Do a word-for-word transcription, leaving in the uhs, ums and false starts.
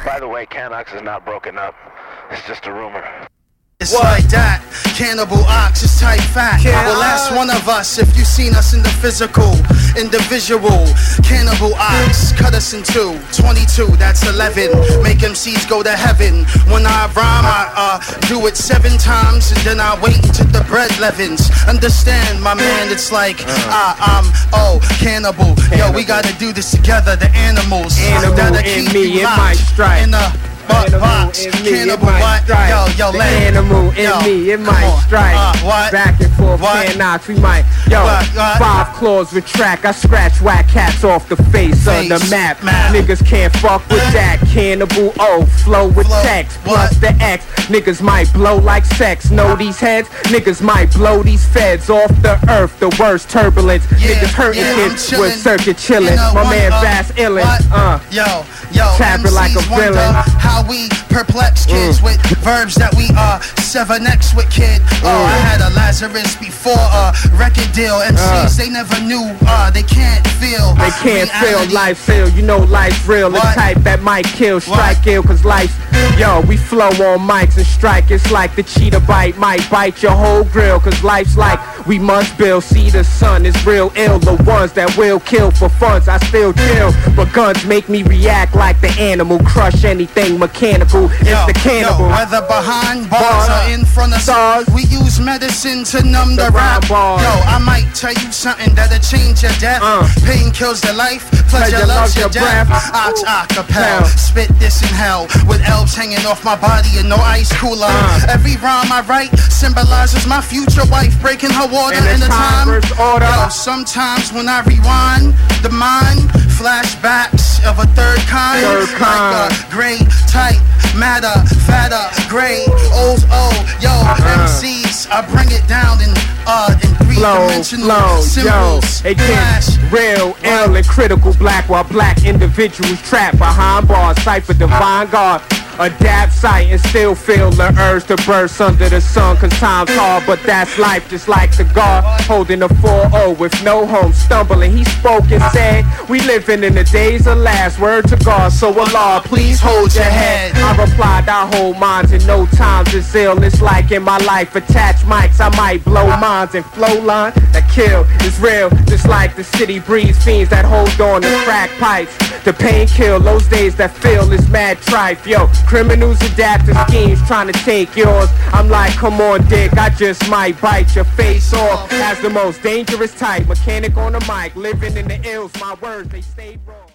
By the way, Canox is not broken up. It's just a rumor. It's what? Like that, Cannibal Ox is tight fat. Can well, that's one of us if you seen us in the physical, individual. Cannibal Ox, cut us in two, twenty-two, that's eleven. Make M Cs go to heaven. When I rhyme, I uh, do it seven times, and then I wait until the bread leavens. Understand, my man, it's like, uh, I'm, oh, cannibal. Yo, we gotta do this together, the animals. Animal gotta in keep me, you it might strike. in a Butt box, cannibal, what? Yo, yo, the let animal in yo, me, it might on. strike. Uh, what? Back and forth, What? Canox, we might. Yo, What? What? five claws retract. I scratch whack cats off the face, Face. of the map. Map. Niggas can't fuck with that. Cannibal O, flow with Flow. text What? plus the X. Niggas might blow like sex. Know these heads? Niggas might blow these feds off the earth. The worst turbulence. Yeah, Niggas hurting yeah, I'm kids chillin'. with circuit chillin'. You know, My one, man uh, Bass Illin. what? Uh. Yo, yo, Tapping like a M Cs wonder villain. how we perplex kids Mm. with verbs that we uh sever next with, kid. Oh, Mm. I had a Lazarus before a record deal. M Cs Uh. they never knew, uh they can't feel. They can't feel reality. life feel, you know life's real. The What? type that might kill, strike What? ill, cause life's, yo, we flow on mics and strike. It's like the cheetah bite might bite your whole grill, cause life's like we must build. See the sun is real ill, the ones that will kill for funds, I still chill. But guns make me react like the animal, crush anything mechanical. It's Yo, the cannibal. Yo, whether behind bars Bars. or in front of Stars. we use medicine to numb the, The rap. rhyme bars. Yo, I might tell you something that'll change your death. Uh. Pain kills the life, pleasure Pleasure loves loves your your death. breath. Ox acapella, Hell. spit this in hell with elves hanging off my body and no ice cooler. Uh. Every rhyme I write symbolizes my future wife breaking her water And in it's the time time. versus order. Yo, sometimes when I rewind the mind, flashbacks of a third kind, Third kind. like a gray type matter, fatter, gray, old, oh, yo, M Cs, I bring it down in uh in three Flow, dimensional flow, yo, symbols. it Flash. gets real, ill, and critical black, while black individuals trapped behind bars, cipher divine God. Adapt sight and still feel the urge to burst under the sun, cause time's hard, but that's life, just like the guard holding a four oh with no home, stumbling. He spoke and said, we living in the days of last, word to God, so Allah, please hold your head. I replied, I hold minds in no times is ill. It's like in my life, attached mics, I might blow minds and flow line that kill is real, just like the city breeze fiends that hold on to crack pipes. The pain kill, those days that feel is mad trife, yo. Criminals adapt to schemes trying to take yours. I'm like, come on, dick, I just might bite your face off. As the most dangerous type, mechanic on the mic, living in the ills, my words, they stay raw.